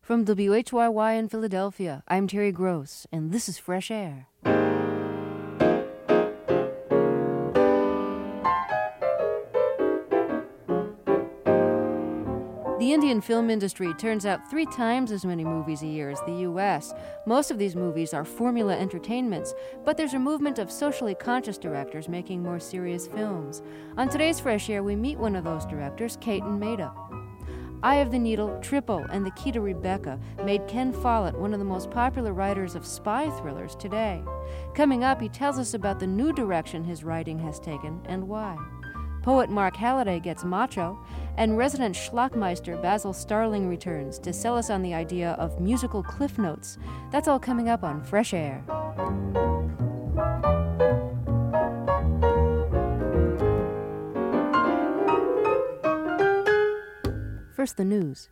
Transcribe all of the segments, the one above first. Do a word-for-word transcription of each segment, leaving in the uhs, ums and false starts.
From W H Y Y in Philadelphia, I'm Terry Gross, and this is Fresh Air. The Indian film industry turns out three times as many movies a year as the U S. Most of these movies are formula entertainments, but there's a movement of socially conscious directors making more serious films. On today's Fresh Air, we meet one of those directors, Ketan Mehta. Eye of the Needle, Triple, and The Key to Rebecca made Ken Follett one of the most popular writers of spy thrillers today. Coming up, he tells us about the new direction his writing has taken and why. Poet Mark Halliday gets macho, and resident schlockmeister Basil Starling returns to sell us on the idea of musical cliff notes. That's all coming up on Fresh Air. First, the news.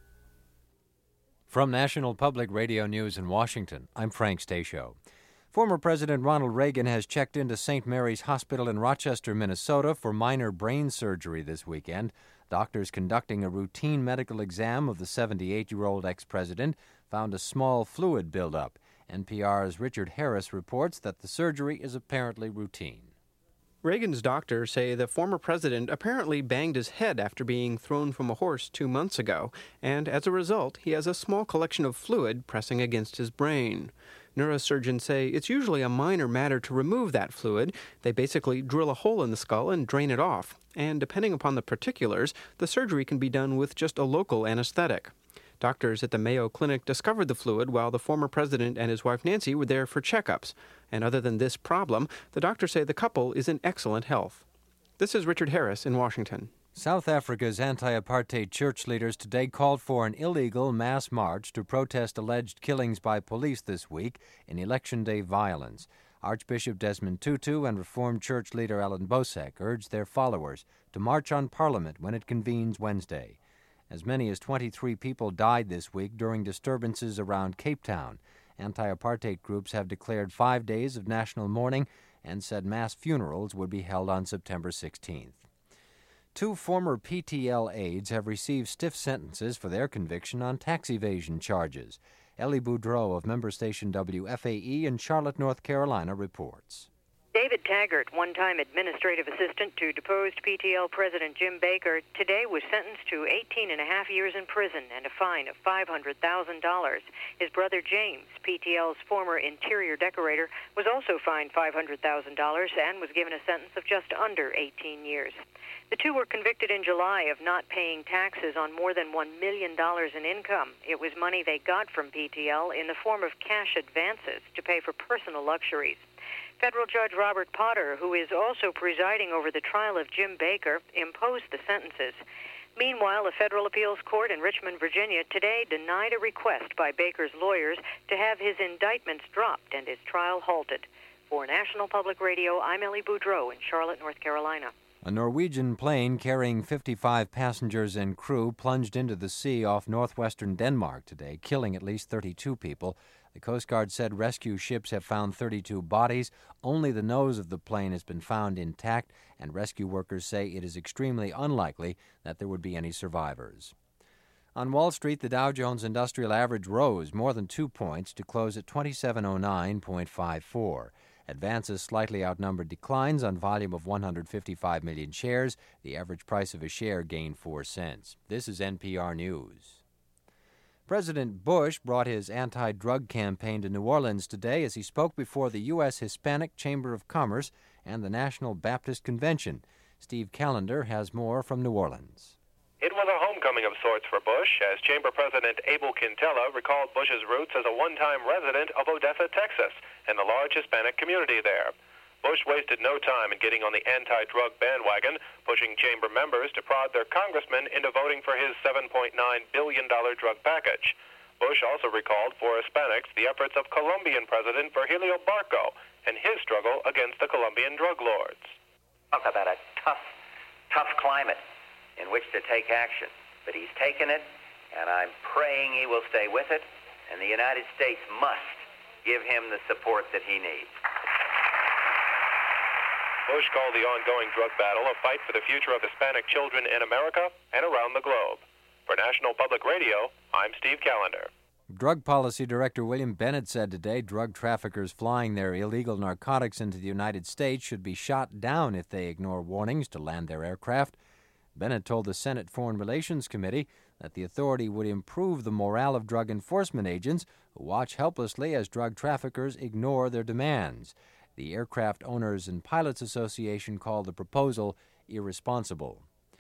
From National Public Radio News in Washington, I'm Frank Stasio. Former President Ronald Reagan has checked into Saint Mary's Hospital in Rochester, Minnesota for minor brain surgery this weekend. Doctors conducting a routine medical exam of the seventy-eight-year-old ex-president found a small fluid buildup. N P R's Richard Harris reports that the surgery is apparently routine. Reagan's doctors say the former president apparently banged his head after being thrown from a horse two months ago, and as a result, he has a small collection of fluid pressing against his brain. Neurosurgeons say it's usually a minor matter to remove that fluid. They basically drill a hole in the skull and drain it off. And depending upon the particulars, the surgery can be done with just a local anesthetic. Doctors at the Mayo Clinic discovered the fluid while the former president and his wife Nancy were there for checkups. And other than this problem, the doctors say the couple is in excellent health. This is Richard Harris in Washington. South Africa's anti-apartheid church leaders today called for an illegal mass march to protest alleged killings by police this week in Election Day violence. Archbishop Desmond Tutu and Reformed Church leader Ellen Bosek urged their followers to march on Parliament when it convenes Wednesday. As many as twenty-three people died this week during disturbances around Cape Town. Anti-apartheid groups have declared five days of national mourning and said mass funerals would be held on September sixteenth. Two former P T L aides have received stiff sentences for their conviction on tax evasion charges. Ellie Boudreau of member station W F A E in Charlotte, North Carolina, reports. David Taggart, one-time administrative assistant to deposed P T L President Jim Baker, today was sentenced to eighteen and a half years in prison and a fine of five hundred thousand dollars. His brother James, P T L's former interior decorator, was also fined five hundred thousand dollars and was given a sentence of just under eighteen years. The two were convicted in July of not paying taxes on more than one million dollars in income. It was money they got from P T L in the form of cash advances to pay for personal luxuries. Federal Judge Robert Potter, who is also presiding over the trial of Jim Baker, imposed the sentences. Meanwhile, a federal appeals court in Richmond, Virginia, today denied a request by Baker's lawyers to have his indictments dropped and his trial halted. For National Public Radio, I'm Ellie Boudreau in Charlotte, North Carolina. A Norwegian plane carrying fifty-five passengers and crew plunged into the sea off northwestern Denmark today, killing at least thirty-two people. The Coast Guard said rescue ships have found thirty-two bodies. Only the nose of the plane has been found intact, and rescue workers say it is extremely unlikely that there would be any survivors. On Wall Street, the Dow Jones Industrial Average rose more than two points to close at twenty-seven oh nine point five four. Advances slightly outnumbered declines on volume of one hundred fifty-five million shares. The average price of a share gained four cents. This is N P R News. President Bush brought his anti-drug campaign to New Orleans today as he spoke before the U S Hispanic Chamber of Commerce and the National Baptist Convention. Steve Callender has more from New Orleans. It was a homecoming of sorts for Bush, as Chamber President Abel Quintela recalled Bush's roots as a one-time resident of Odessa, Texas, and the large Hispanic community there. Bush wasted no time in getting on the anti-drug bandwagon, pushing chamber members to prod their congressman into voting for his seven point nine billion dollars drug package. Bush also recalled for Hispanics the efforts of Colombian President Virgilio Barco and his struggle against the Colombian drug lords. Talk about a tough, tough climate in which to take action. But he's taken it, and I'm praying he will stay with it, and the United States must give him the support that he needs. Bush called the ongoing drug battle a fight for the future of Hispanic children in America and around the globe. For National Public Radio, I'm Steve Callender. Drug Policy Director William Bennett said today drug traffickers flying their illegal narcotics into the United States should be shot down if they ignore warnings to land their aircraft. Bennett told the Senate Foreign Relations Committee that the authority would improve the morale of drug enforcement agents who watch helplessly as drug traffickers ignore their demands. The Aircraft Owners and Pilots Association called the proposal irresponsible.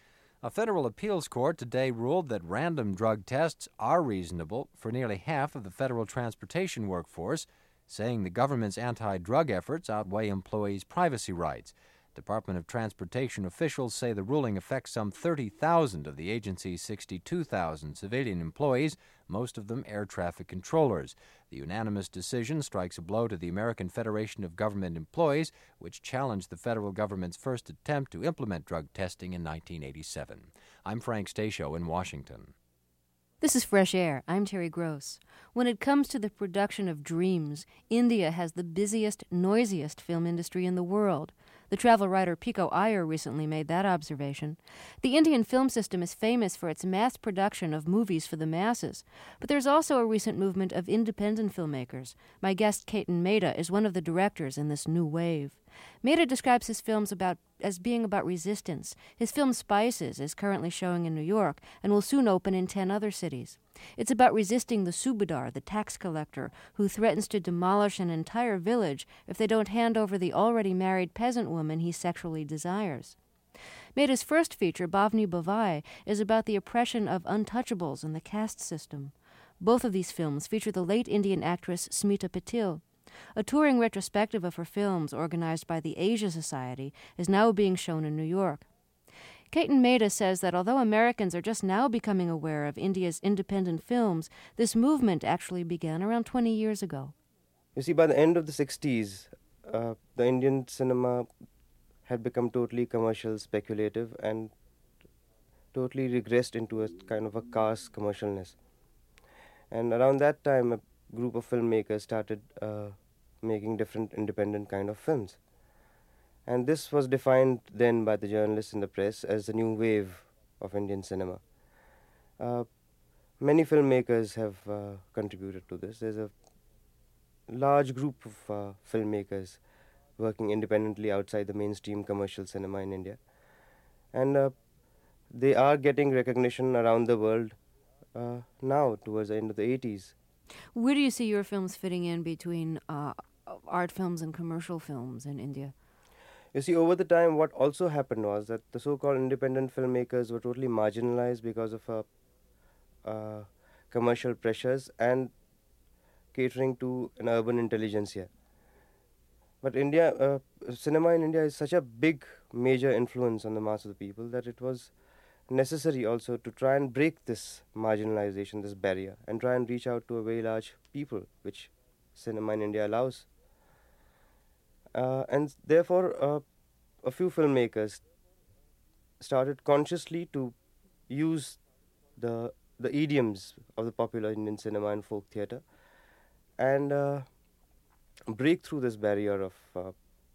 A federal appeals court today ruled that random drug tests are reasonable for nearly half of the federal transportation workforce, saying the government's anti-drug efforts outweigh employees' privacy rights. Department of Transportation officials say the ruling affects some thirty thousand of the agency's sixty-two thousand civilian employees, most of them air traffic controllers. The unanimous decision strikes a blow to the American Federation of Government Employees, which challenged the federal government's first attempt to implement drug testing in nineteen eighty-seven. I'm Frank Stasio in Washington. This is Fresh Air. I'm Terry Gross. When it comes to the production of dreams, India has the busiest, noisiest film industry in the world. The travel writer Pico Iyer recently made that observation. The Indian film system is famous for its mass production of movies for the masses, but there's also a recent movement of independent filmmakers. My guest, Ketan Mehta, is one of the directors in this new wave. Mehta describes his films about as being about resistance. His film Spices is currently showing in New York and will soon open in ten other cities. It's about resisting the Subadar, the tax collector, who threatens to demolish an entire village if they don't hand over the already married peasant woman he sexually desires. Mehta's first feature, Bhavni Bhavai, is about the oppression of untouchables in the caste system. Both of these films feature the late Indian actress Smita Patil. A touring retrospective of her films, organized by the Asia Society, is now being shown in New York. Ketan Mehta says that although Americans are just now becoming aware of India's independent films, this movement actually began around twenty years ago. You see, by the end of the sixties, uh, the Indian cinema had become totally commercial, speculative, and totally regressed into a kind of a caste commercialness. And around that time, a group of filmmakers started uh, making different independent kind of films. And this was defined then by the journalists in the press as the new wave of Indian cinema. Uh, many filmmakers have uh, contributed to this. There's a large group of uh, filmmakers working independently outside the mainstream commercial cinema in India. And uh, they are getting recognition around the world uh, now, towards the end of the eighties. Where do you see your films fitting in between uh, art films and commercial films in India? You see, over the time, what also happened was that the so-called independent filmmakers were totally marginalized because of uh, uh, commercial pressures and catering to an urban intelligentsia. But India, uh, cinema in India is such a big, major influence on the mass of the people that it was necessary also to try and break this marginalization, this barrier, and try and reach out to a very large people, which cinema in India allows. Uh, and therefore, uh, a few filmmakers started consciously to use the the idioms of the popular Indian cinema and folk theatre and uh, break through this barrier of uh,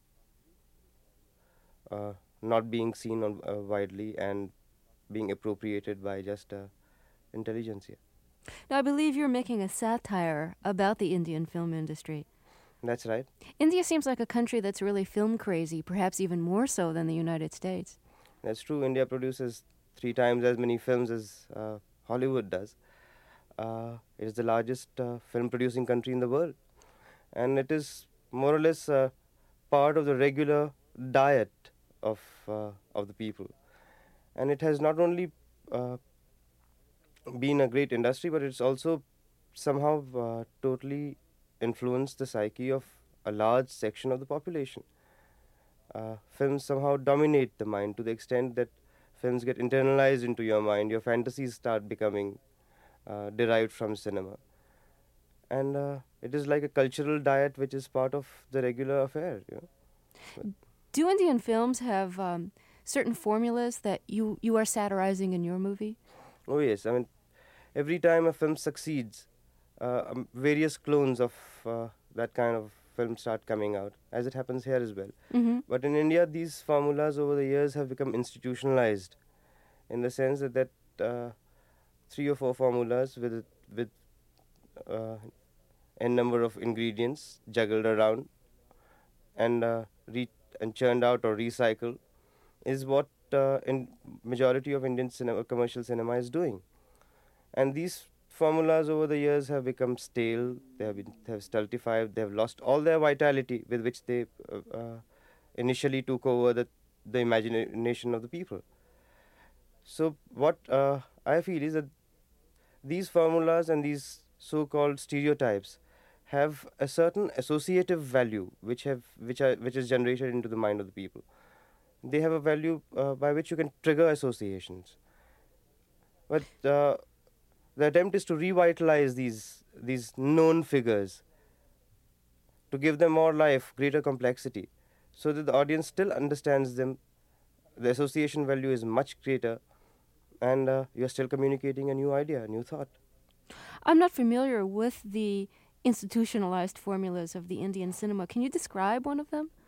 uh, not being seen on, uh, widely and being appropriated by just uh, intelligentsia. Now, I believe you're making a satire about the Indian film industry. That's right. India seems like a country that's really film crazy, perhaps even more so than the United States. That's true. India produces three times as many films as uh, Hollywood does. Uh, it is the largest uh, film producing country in the world. And it is more or less uh, part of the regular diet of uh, of the people. And it has not only uh, been a great industry, but it's also somehow uh, totally influenced the psyche of a large section of the population. Uh, films somehow dominate the mind to the extent that films get internalized into your mind. Your fantasies start becoming uh, derived from cinema. And uh, it is like a cultural diet which is part of the regular affair. You know? But do Indian films have um, certain formulas that you, you are satirizing in your movie? Oh yes, I mean, every time a film succeeds, uh, um, various clones of uh, that kind of film start coming out, as it happens here as well. Mm-hmm. But in India, these formulas over the years have become institutionalized, in the sense that, that uh, three or four formulas with with uh, n number of ingredients juggled around and uh, re- and churned out or recycled is what uh, in majority of Indian cinema, commercial cinema is doing. And these formulas over the years have become stale. They have been they have stultified. They have lost all their vitality with which they uh, uh, initially took over the the imagination of the people. So what uh, I feel is that these formulas and these so-called stereotypes have a certain associative value which have which are which is generated into the mind of the people. They have a value uh, by which you can trigger associations. But uh, the attempt is to revitalize these these known figures, to give them more life, greater complexity, so that the audience still understands them. The association value is much greater, and uh, you are still communicating a new idea, a new thought. I'm not familiar with the institutionalized formulas of the Indian cinema. Can you describe one of them?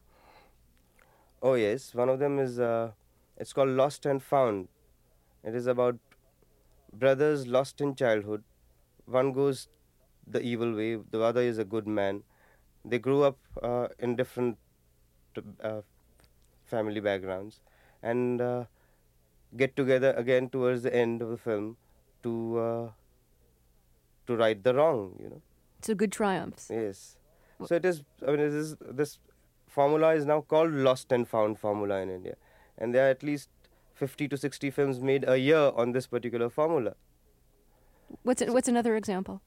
Oh yes, one of them is uh, it's called Lost and Found. It is about brothers lost in childhood. One goes the evil way, the other is a good man. They grew up uh, in different uh, family backgrounds and uh, get together again towards the end of the film to uh, to right the wrong, you know. So good triumphs. Yes. So it is, I mean, it is, this formula is now called Lost and Found formula in India. And there are at least fifty to sixty films made a year on this particular formula. What's it, what's another example?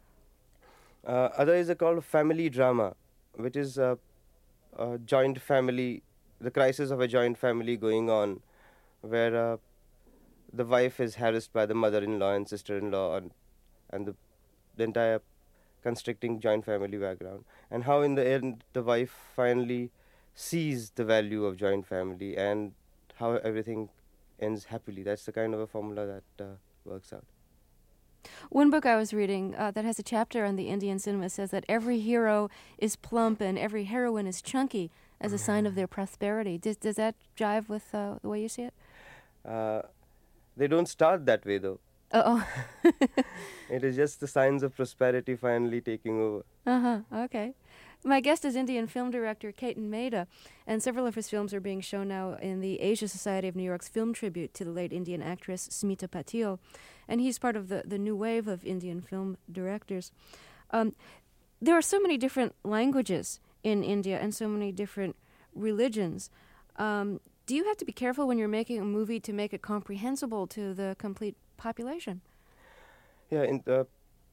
Uh, other is a called family drama, which is a, a joint family, the crisis of a joint family going on, where uh, the wife is harassed by the mother-in-law and sister-in-law, and, and the, the entire constricting joint family background, and how in the end the wife finally sees the value of joint family and how everything ends happily. That's the kind of a formula that uh, works out. One book I was reading uh, that has a chapter on the Indian cinema says that every hero is plump and every heroine is chunky as a sign of their prosperity. Does, does that jive with uh, the way you see it? Uh, they don't start that way, though. Uh-oh. It is just the signs of prosperity finally taking over. Uh-huh, okay. My guest is Indian film director Ketan Mehta, and several of his films are being shown now in the Asia Society of New York's film tribute to the late Indian actress Smita Patil, and he's part of the, the new wave of Indian film directors. Um, there are so many different languages in India and so many different religions. Um, do you have to be careful when you're making a movie to make it comprehensible to the complete population? Yeah, in the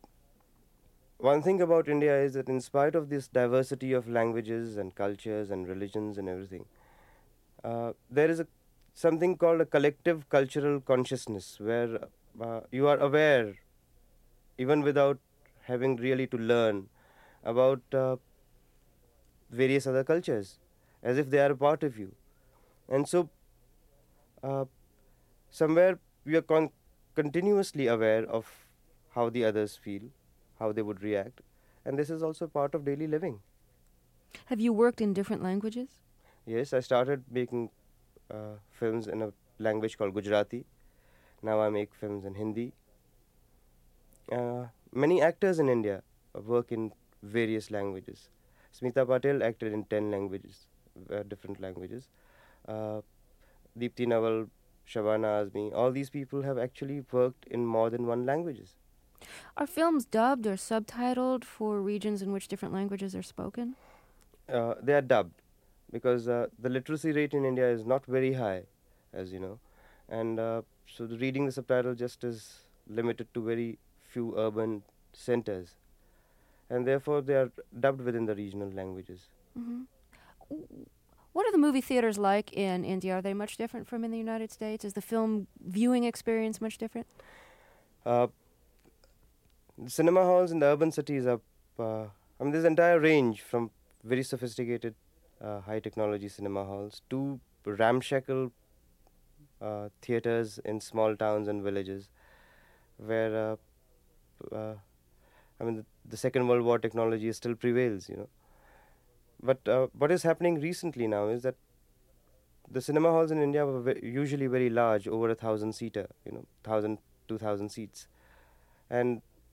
one thing about India is that in spite of this diversity of languages and cultures and religions and everything, uh, there is a something called a collective cultural consciousness where uh, you are aware, even without having really to learn, about uh, various other cultures, as if they are a part of you. And so, uh, somewhere we are con- continuously aware of how the others feel, how they would react, and this is also part of daily living. Have you worked in different languages? Yes, I started making uh, films in a language called Gujarati. Now I make films in Hindi. Uh, many actors in India work in various languages. Smita Patil acted in ten languages, uh, different languages. Uh, Deepti Nawal, Shabana Azmi, all these people have actually worked in more than one languages. Are films dubbed or subtitled for regions in which different languages are spoken? Uh, they are dubbed because uh, the literacy rate in India is not very high, as you know, and uh, so the reading the subtitle just is limited to very few urban centers, and therefore they are dubbed within the regional languages. Mm-hmm. What are the movie theaters like in India? Are they much different from in the United States? Is the film viewing experience much different? Uh, cinema halls in the urban cities are, uh, I mean, there's an entire range from very sophisticated uh, high technology cinema halls to ramshackle uh, theaters in small towns and villages where, uh, uh, I mean, the, the Second World War technology still prevails, you know. But uh, what is happening recently now is that the cinema halls in India were ve- usually very large, over a thousand seater, you know, thousand, two thousand seats. And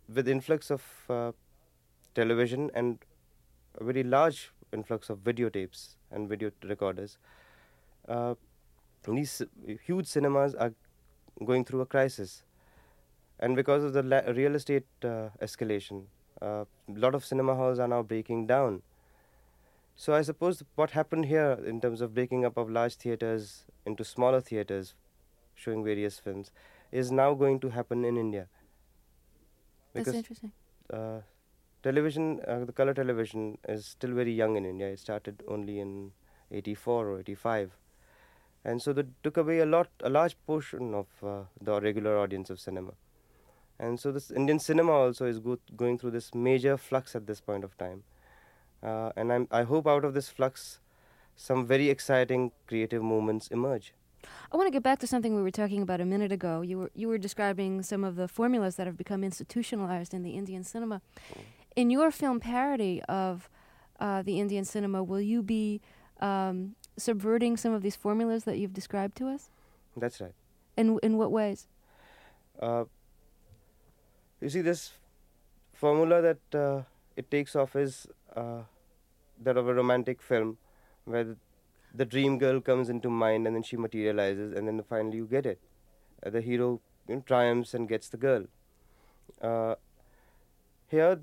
with influx of uh, television and a very large influx of videotapes and video recorders, uh, these huge cinemas are going through a crisis. And because of the la- real estate uh, escalation, a lot of cinema halls are now breaking down. So I suppose what happened here in terms of breaking up of large theaters into smaller theaters showing various films is now going to happen in India. That's Because interesting. uh, television, uh, the color television is still very young in India. It started only in eighty-four or eighty-five. And so that took away a lot, a large portion of uh, the regular audience of cinema. And so this Indian cinema also is go- going through this major flux at this point of time. Uh, and I'm, I hope out of this flux, some very exciting creative movements emerge. I want to get back to something we were talking about a minute ago. You were you were describing some of the formulas that have become institutionalized in the Indian cinema. In your film parody of uh, the Indian cinema, will you be um, subverting some of these formulas that you've described to us? That's right. In in what ways? Uh, you see, this formula that uh, it takes off is uh, that of a romantic film, where the, the dream girl comes into mind and then she materializes, and then finally you get it. Uh, the hero you know, triumphs and gets the girl. Uh, here,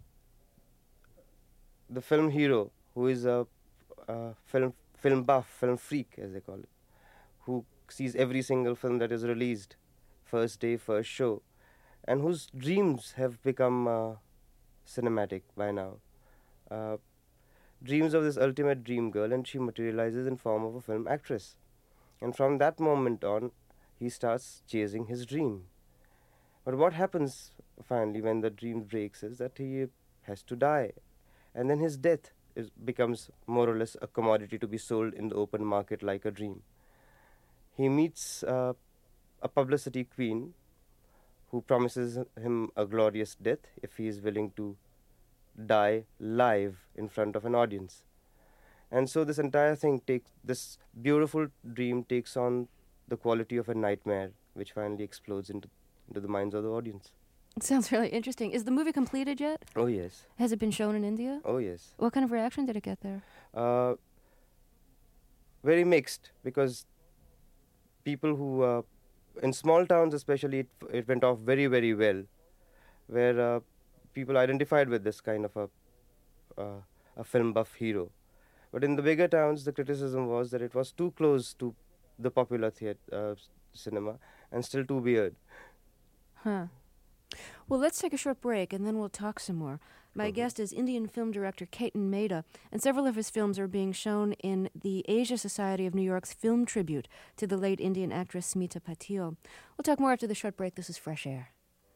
the film hero, who is a, a film film buff, film freak, as they call it, who sees every single film that is released, first day, first show, and whose dreams have become uh, cinematic by now. Uh, dreams of this ultimate dream girl, and she materializes in form of a film actress. And from that moment on, he starts chasing his dream. But what happens finally when the dream breaks is that he has to die. And then his death is, becomes more or less a commodity to be sold in the open market like a dream. He meets uh, a publicity queen who promises him a glorious death if he is willing to die live in front of an audience. And so this entire thing takes, this beautiful dream takes on the quality of a nightmare, which finally explodes into, into the minds of the audience. It sounds really interesting. Is the movie completed yet? Oh, yes. Has it been shown in India? Oh, yes. What kind of reaction did it get there? Uh, very mixed, because people who, uh, in small towns especially, it, it went off very, very well, where uh, people identified with this kind of a, uh, a film buff hero. But in the bigger towns, the criticism was that it was too close to the popular theatre, uh, cinema, and still too weird. Huh. Well, let's take a short break, and then we'll talk some more. My mm-hmm. guest is Indian film director Ketan Mehta, and several of his films are being shown in the Asia Society of New York's Film Tribute to the late Indian actress Smita Patil. We'll talk more after the short break. This is Fresh Air.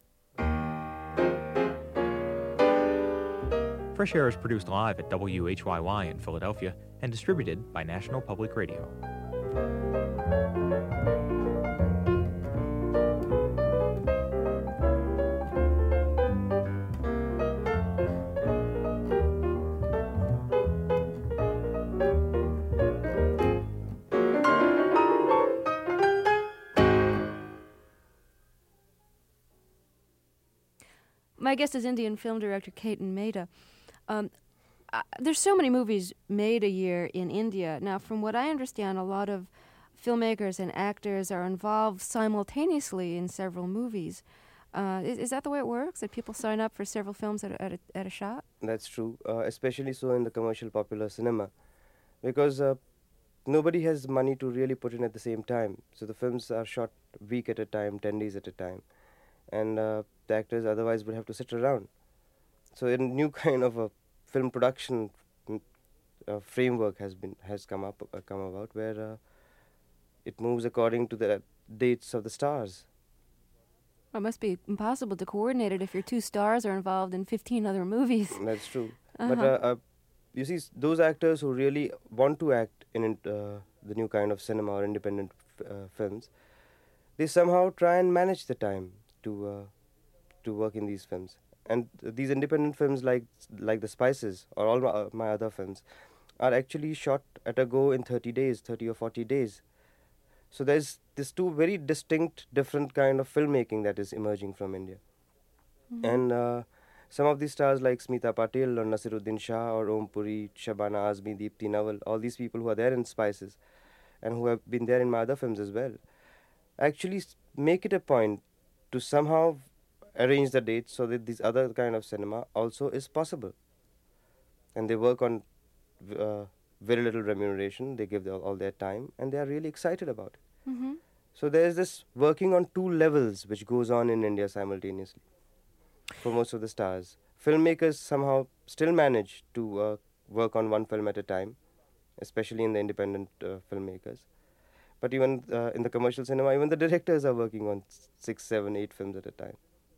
Fresh Air is produced live at W H Y Y in Philadelphia and distributed by National Public Radio. My guest is Indian film director Ketan Mehta. Um, uh, there's so many movies made a year in India. Now, from what I understand, a lot of filmmakers and actors are involved simultaneously in several movies. Uh, is, is that the way it works, that people sign up for several films at a, at a, at a shot? That's true, uh, especially so in the commercial popular cinema, because uh, nobody has money to really put in at the same time. So the films are shot a week at a time, ten days at a time. And uh, the actors otherwise would have to sit around. So a new kind of a film production uh, framework has been has come up uh, come about, where uh, it moves according to the dates of the stars. Well, it must be impossible to coordinate it if your two stars are involved in fifteen other movies. That's true. Uh-huh. But uh, uh, you see, those actors who really want to act in uh, the new kind of cinema or independent f- uh, films, they somehow try and manage the time to uh, to work in these films. And th- these independent films like like The Spices or all my, uh, my other films are actually shot at a go in thirty days, thirty or forty days. So there's this two very distinct, different kind of filmmaking that is emerging from India. Mm-hmm. And uh, some of these stars like Smita Patil or Nasiruddin Shah or Om Puri, Shabana Azmi, Deepti Nawal, all these people who are there in Spices and who have been there in my other films as well, actually make it a point to somehow arrange the dates so that this other kind of cinema also is possible. And they work on uh, very little remuneration. They give all, all their time, and they are really excited about it. Mm-hmm. So there is this working on two levels which goes on in India simultaneously for most of the stars. Filmmakers somehow still manage to uh, work on one film at a time, especially in the independent uh, filmmakers. But even uh, in the commercial cinema, even the directors are working on six, seven, eight films at a time.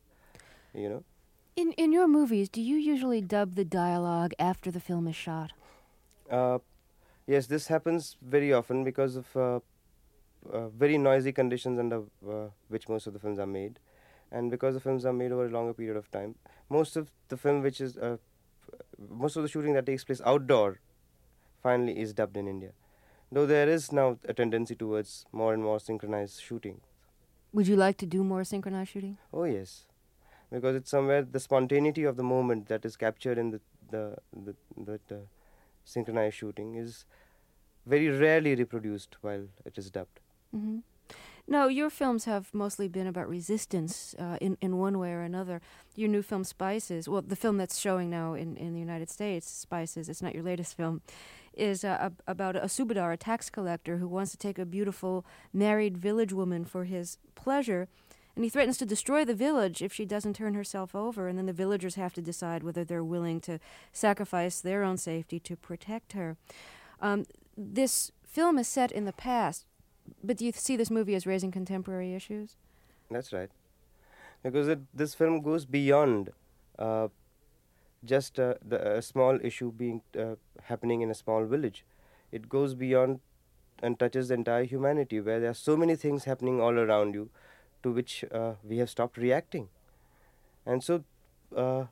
You know? In in your movies, do you usually dub the dialogue after the film is shot? Uh, yes, this happens very often because of uh, uh, very noisy conditions under uh, which most of the films are made. And because the films are made over a longer period of time, most of the film which is, uh, most of the shooting that takes place outdoor finally is dubbed in India. Though there is now a tendency towards more and more synchronized shooting. Would you like to do more synchronized shooting? Oh yes, because it's somewhere the spontaneity of the moment that is captured in the the the, the, the synchronized shooting is very rarely reproduced while it is dubbed. Mm-hmm. Now, your films have mostly been about resistance uh, in, in one way or another. Your new film, Spices, well, the film that's showing now in, in the United States, Spices, it's not your latest film, is uh, ab- about a Subadar, a tax collector, who wants to take a beautiful married village woman for his pleasure, and he threatens to destroy the village if she doesn't turn herself over, and then the villagers have to decide whether they're willing to sacrifice their own safety to protect her. Um, this film is set in the past, but do you see this movie as raising contemporary issues? That's right. Because it, this film goes beyond uh, just uh, the, a small issue being uh, happening in a small village. It goes beyond and touches the entire humanity, where there are so many things happening all around you to which uh, we have stopped reacting. And so uh,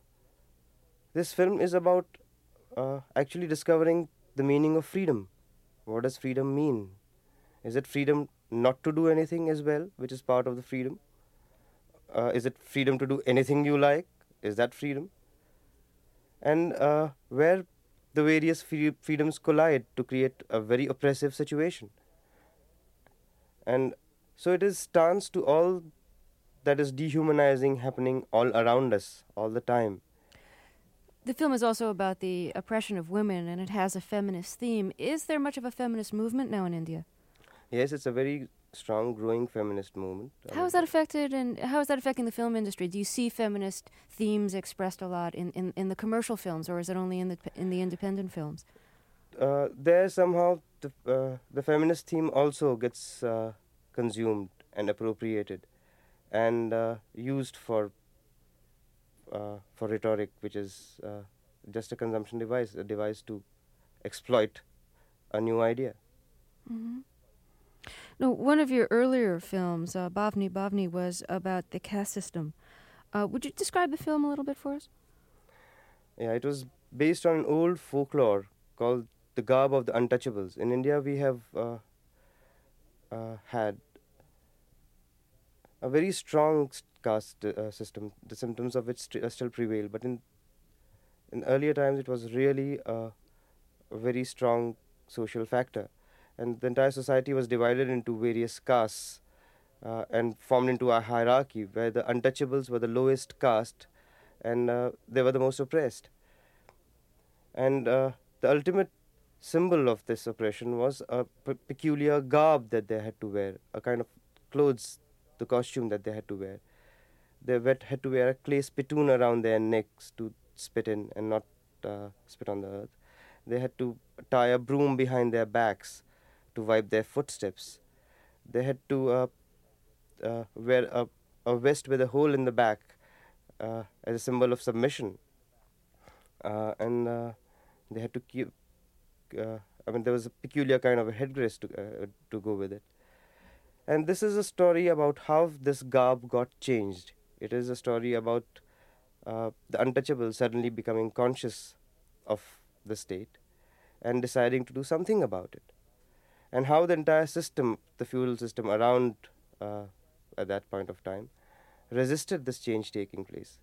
this film is about uh, actually discovering the meaning of freedom. What does freedom mean? Is it freedom not to do anything as well, which is part of the freedom? Uh, is it freedom to do anything you like? Is that freedom? And uh, where the various free- freedoms collide to create a very oppressive situation. And so it is stance to all that is dehumanizing happening all around us all the time. The film is also about the oppression of women, and it has a feminist theme. Is there much of a feminist movement now in India? Yes, it's a very strong, growing feminist movement. How is that affected, and how is that affecting the film industry? Do you see feminist themes expressed a lot in, in, in the commercial films, or is it only in the in the independent films? Uh, there somehow the uh, the feminist theme also gets uh, consumed and appropriated, and uh, used for uh, for rhetoric, which is uh, just a consumption device, a device to exploit a new idea. Mm-hmm. Now, one of your earlier films, uh, Bhavni Bhavni, was about the caste system. Uh, would you describe the film a little bit for us? Yeah, it was based on an old folklore called the Garb of the Untouchables. In India, we have uh, uh, had a very strong caste uh, system, the symptoms of which st- uh, still prevail. But in in earlier times, it was really uh, a very strong social factor. And the entire society was divided into various castes uh, and formed into a hierarchy where the untouchables were the lowest caste and uh, they were the most oppressed. And uh, the ultimate symbol of this oppression was a p- peculiar garb that they had to wear, a kind of clothes, the costume that they had to wear. They had to wear a clay spittoon around their necks to spit in and not uh, spit on the earth. They had to tie a broom behind their backs to wipe their footsteps. They had to uh, uh, wear a, a vest with a hole in the back uh, as a symbol of submission. Uh, and uh, they had to keep, uh, I mean, there was a peculiar kind of a headdress to, uh, to go with it. And this is a story about how this garb got changed. It is a story about uh, the untouchable suddenly becoming conscious of the state and deciding to do something about it. And how the entire system, the feudal system around uh, at that point of time, resisted this change taking place.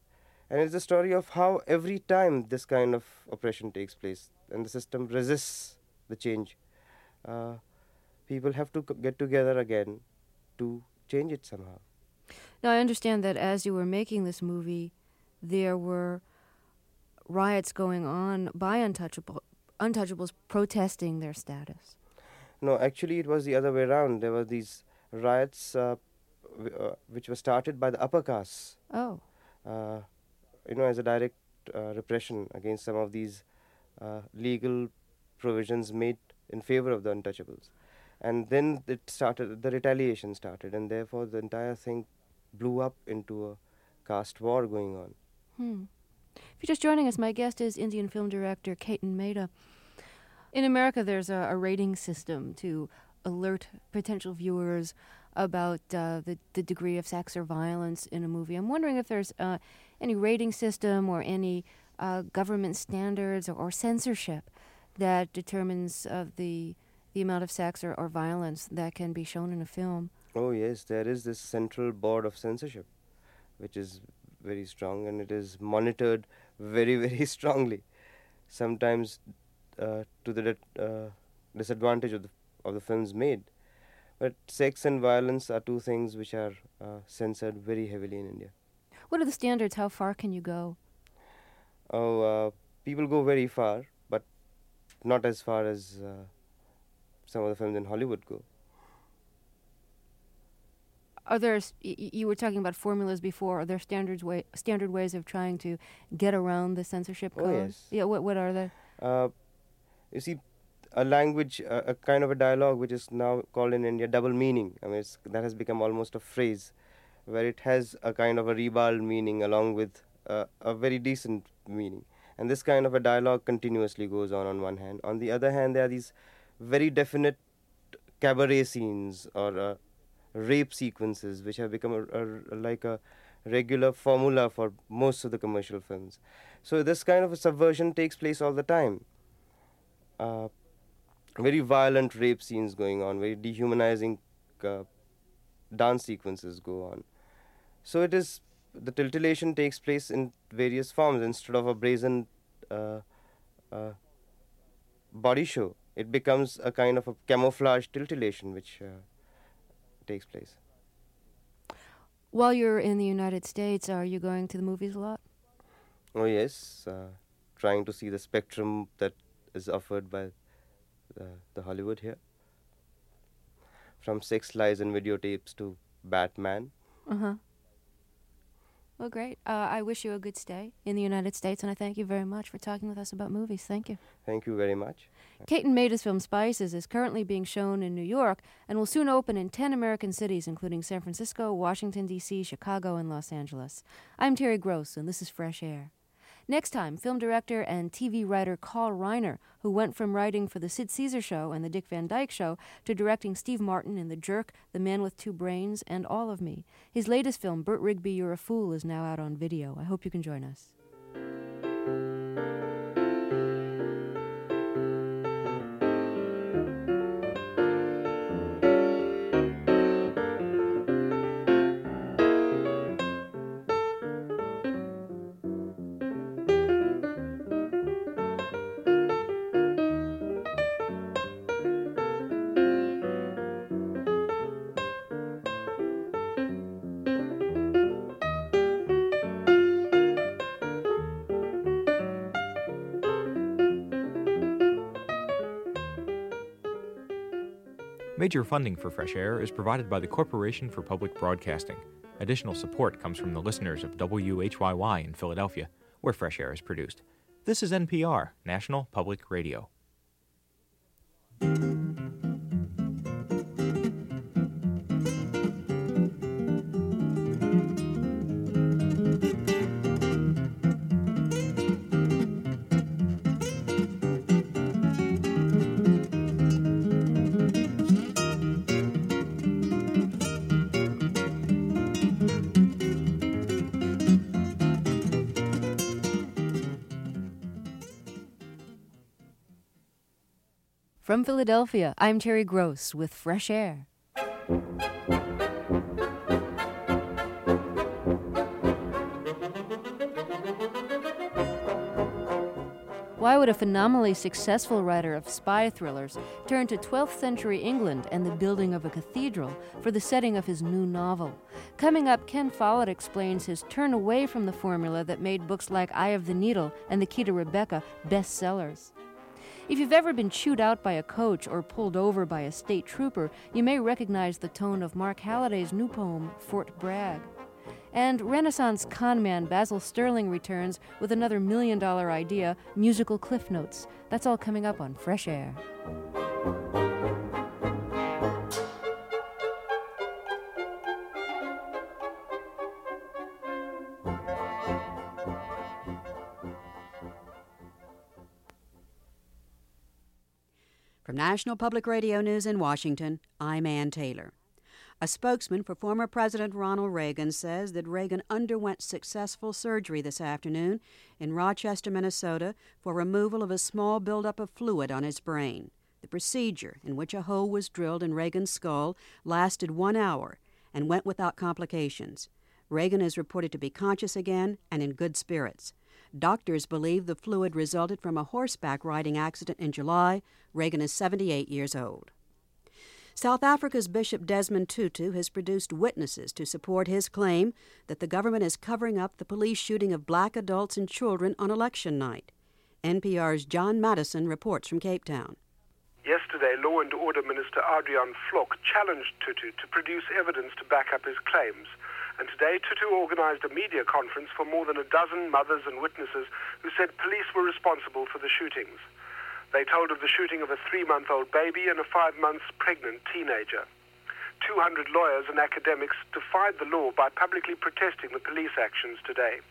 And it's a story of how every time this kind of oppression takes place and the system resists the change, uh, people have to c- get together again to change it somehow. Now, I understand that as you were making this movie, there were riots going on by untouchable, untouchables protesting their status. No, actually it was the other way around. There were these riots uh, w- uh, which were started by the upper castes. Oh. Uh, you know, as a direct uh, repression against some of these uh, legal provisions made in favor of the untouchables. And then it started, the retaliation started, and therefore the entire thing blew up into a caste war going on. Hmm. If you're just joining us, my guest is Indian film director Ketan Mehta. In America, there's a, a rating system to alert potential viewers about uh, the, the degree of sex or violence in a movie. I'm wondering if there's uh, any rating system or any uh, government standards or, or censorship that determines uh, the the amount of sex or, or violence that can be shown in a film. Oh yes, there is this central board of censorship, which is very strong, and it is monitored very, very strongly. Sometimes uh, to the uh, disadvantage of the of the films made. But sex and violence are two things which are uh, censored very heavily in India. What are the standards? How far can you go? Oh, uh, people go very far, but not as far as uh, some of the films in Hollywood go. Are there, s- y- y- you were talking about formulas before, are there standards way, standard ways of trying to get around the censorship Oh, code? yes. Yeah, what, what are they? Uh, you see, a language, uh, a kind of a dialogue which is now called in India double meaning. I mean, it's, that has become almost a phrase where it has a kind of a ribald meaning along with uh, a very decent meaning. And this kind of a dialogue continuously goes on on one hand. On the other hand, there are these very definite cabaret scenes or uh, rape sequences which have become a, a, like a regular formula for most of the commercial films. So this kind of a subversion takes place all the time. Uh, very violent rape scenes going on, very dehumanizing uh, dance sequences go on. So it is, the titillation takes place in various forms. Instead of a brazen uh, uh, body show, it becomes a kind of a camouflage titillation which uh, takes place. While you're in the United States, are you going to the movies a lot? Oh yes, uh, trying to see the spectrum that is offered by uh, the Hollywood here. From Sex, Lies and Videotapes to Batman. Uh-huh. Well, great. Uh, I wish you a good stay in the United States, and I thank you very much for talking with us about movies. Thank you. Thank you very much. Ketan Mehta's film Spices is currently being shown in New York and will soon open in ten American cities, including San Francisco, Washington, D C, Chicago, and Los Angeles. I'm Terry Gross, and this is Fresh Air. Next time, film director and T V writer Carl Reiner, who went from writing for The Sid Caesar Show and The Dick Van Dyke Show to directing Steve Martin in The Jerk, The Man with Two Brains, and All of Me. His latest film, Burt Rigby, You're a Fool, is now out on video. I hope you can join us. Major funding for Fresh Air is provided by the Corporation for Public Broadcasting. Additional support comes from the listeners of W H Y Y in Philadelphia, where Fresh Air is produced. This is N P R, National Public Radio. From Philadelphia, I'm Terry Gross with Fresh Air. Why would a phenomenally successful writer of spy thrillers turn to twelfth century England and the building of a cathedral for the setting of his new novel? Coming up, Ken Follett explains his turn away from the formula that made books like Eye of the Needle and The Key to Rebecca bestsellers. If you've ever been chewed out by a coach or pulled over by a state trooper, you may recognize the tone of Mark Halliday's new poem, Fort Bragg. And Renaissance conman Basil Sterling returns with another million-dollar idea, musical Cliff Notes. That's all coming up on Fresh Air. From National Public Radio News in Washington, I'm Ann Taylor. A spokesman for former President Ronald Reagan says that Reagan underwent successful surgery this afternoon in Rochester, Minnesota, for removal of a small buildup of fluid on his brain. The procedure, in which a hole was drilled in Reagan's skull, lasted one hour and went without complications. Reagan is reported to be conscious again and in good spirits. Doctors believe the fluid resulted from a horseback riding accident in July. Reagan is seventy-eight years old. South Africa's Bishop Desmond Tutu has produced witnesses to support his claim that the government is covering up the police shooting of black adults and children on election night. N P R's John Madison reports from Cape Town. Yesterday, Law and Order Minister Adrian Vlok challenged Tutu to produce evidence to back up his claims. And today, Tutu organized a media conference for more than a dozen mothers and witnesses who said police were responsible for the shootings. They told of the shooting of a three-month-old baby and a five-month pregnant teenager. two hundred lawyers and academics defied the law by publicly protesting the police actions today.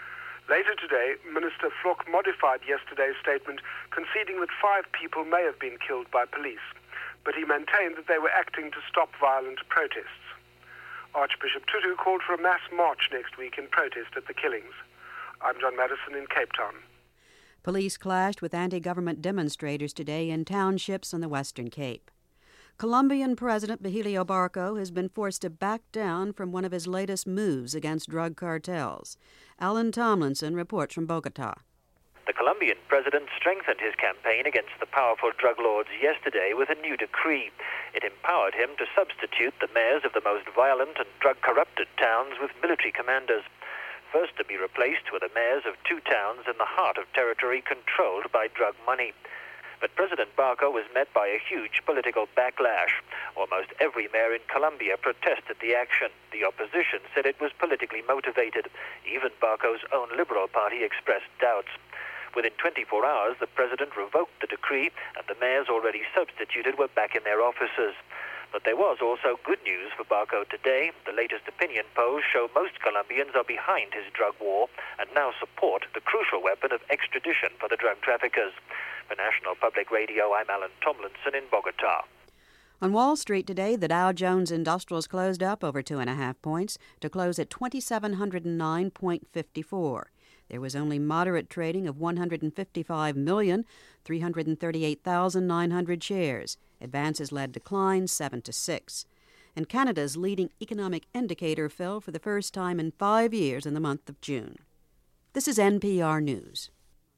Later today, Minister Vlok modified yesterday's statement, conceding that five people may have been killed by police, but he maintained that they were acting to stop violent protests. Archbishop Tutu called for a mass march next week in protest at the killings. I'm John Madison in Cape Town. Police clashed with anti-government demonstrators today in townships on the Western Cape. Colombian President Vigilio Barco has been forced to back down from one of his latest moves against drug cartels. Alan Tomlinson reports from Bogota. The Colombian president strengthened his campaign against the powerful drug lords yesterday with a new decree. It empowered him to substitute the mayors of the most violent and drug-corrupted towns with military commanders. First to be replaced were the mayors of two towns in the heart of territory controlled by drug money. But President Barco was met by a huge political backlash. Almost every mayor in Colombia protested the action. The opposition said it was politically motivated. Even Barco's own Liberal Party expressed doubts. Within twenty-four hours, the president revoked the decree, and the mayors already substituted were back in their offices. But there was also good news for Barco today. The latest opinion polls show most Colombians are behind his drug war and now support the crucial weapon of extradition for the drug traffickers. For National Public Radio, I'm Alan Tomlinson in Bogota. On Wall Street today, the Dow Jones Industrials closed up over two and a half points to close at twenty-seven oh nine point five four. There was only moderate trading of one hundred fifty-five million, three hundred thirty-eight thousand nine hundred shares. Advances led declines seven to six. And Canada's leading economic indicator fell for the first time in five years in the month of June. This is N P R News.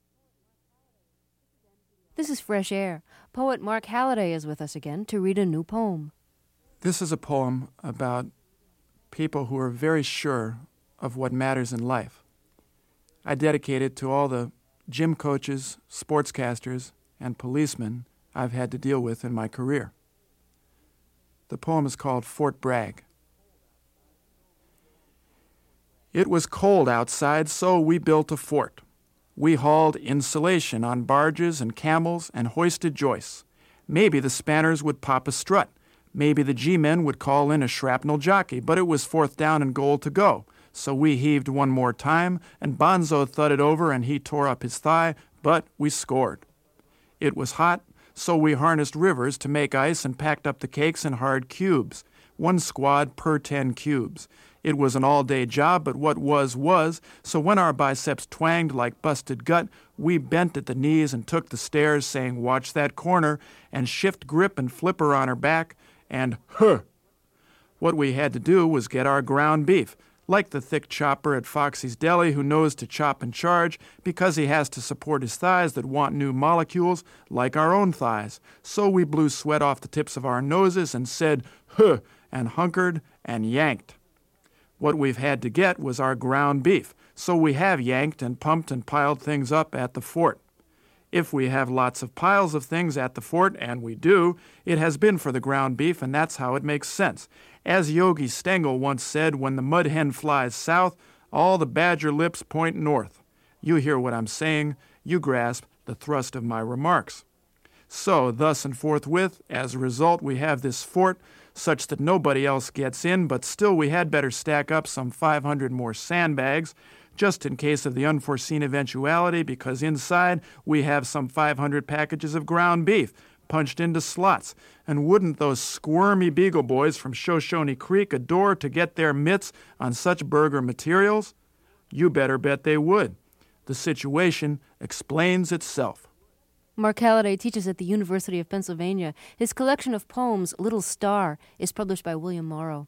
This is Fresh Air. Poet Mark Halliday is with us again to read a new poem. This is a poem about people who are very sure of what matters in life. I dedicate it to all the gym coaches, sportscasters, and policemen I've had to deal with in my career. The poem is called Fort Bragg. It was cold outside, so we built a fort. We hauled insulation on barges and camels and hoisted joists. Maybe the spanners would pop a strut. Maybe the G-men would call in a shrapnel jockey, but it was fourth down and goal to go. So we heaved one more time, and Bonzo thudded over and he tore up his thigh, but we scored. It was hot, so we harnessed rivers to make ice and packed up the cakes in hard cubes, one squad per ten cubes. It was an all-day job, but what was, was, so when our biceps twanged like busted gut, we bent at the knees and took the stairs, saying, watch that corner, and shift grip and flipper on her back, and huh! What we had to do was get our ground beef, like the thick chopper at Foxy's Deli who knows to chop and charge because he has to support his thighs that want new molecules like our own thighs. So we blew sweat off the tips of our noses and said, huh, and hunkered and yanked. What we've had to get was our ground beef, so we have yanked and pumped and piled things up at the fort. If we have lots of piles of things at the fort, and we do, it has been for the ground beef, and that's how it makes sense. As Yogi Stengel once said, when the mud hen flies south, all the badger lips point north. You hear what I'm saying, you grasp the thrust of my remarks. So, thus and forthwith, as a result, we have this fort, such that nobody else gets in, but still we had better stack up some five hundred more sandbags, just in case of the unforeseen eventuality, because inside we have some five hundred packages of ground beef, punched into slots. And wouldn't those squirmy Beagle Boys from Shoshone Creek adore to get their mitts on such burger materials? You better bet they would. The situation explains itself. Mark Halliday teaches at the University of Pennsylvania. His collection of poems, Little Star, is published by William Morrow.